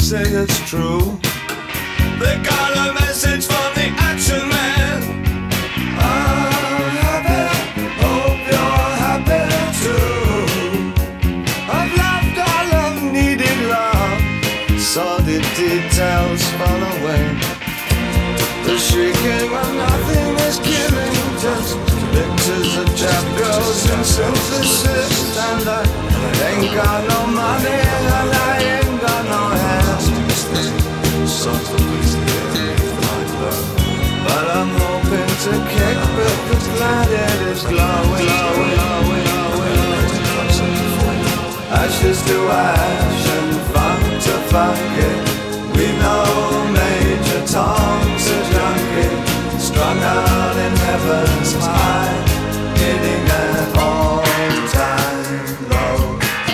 say it's true. They got a message from the action man. I'm happy, hope you're happy too. I've loved all I've needed love, saw the details fall away. The shrieking when nothing is killing, just pictures of chap girls and synthesis. And I ain't got no money and I ain't got no hands, but I'm hoping to kick because planet is glowing. Ashes to ash and funk to funk it. We know Major Tom's a junkie, strung out in heaven's high, hitting an all-time low.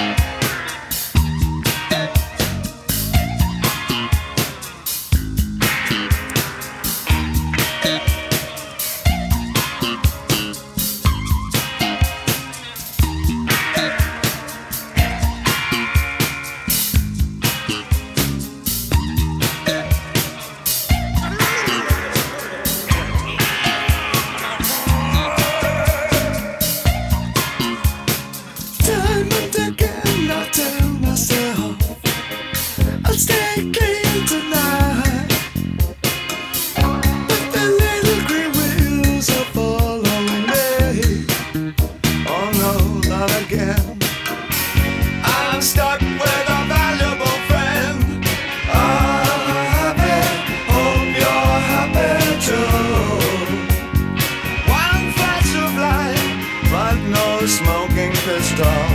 I'm stuck with a valuable friend. I'm happy, hope you're happy too. One flash of light, but no smoking pistol.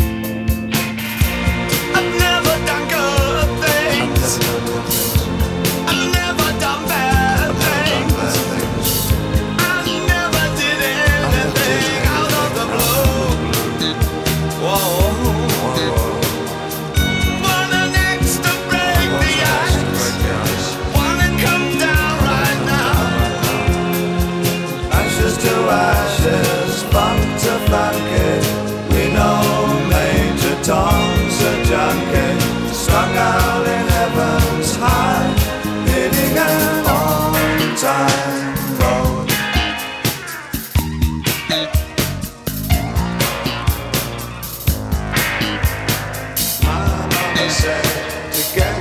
I've never done good things, I've never done bad things, I never did anything out of the blue. Whoa. Ashes, funk to funky. We know Major Tom's a junkie, strung out in heaven's high, hitting an on-time road. My mama said to get